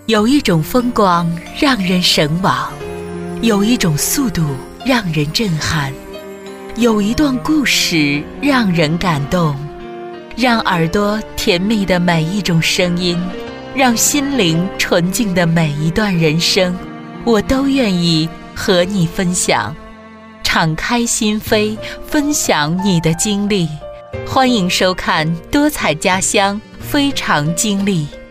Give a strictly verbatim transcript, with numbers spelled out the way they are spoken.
有一种风光让人神往，有一种速度让人震撼，有一段故事让人感动。让耳朵甜蜜的每一种声音，让心灵纯净的每一段人生，我都愿意和你分享。敞开心扉，分享你的经历。欢迎收看多彩家乡非常经历。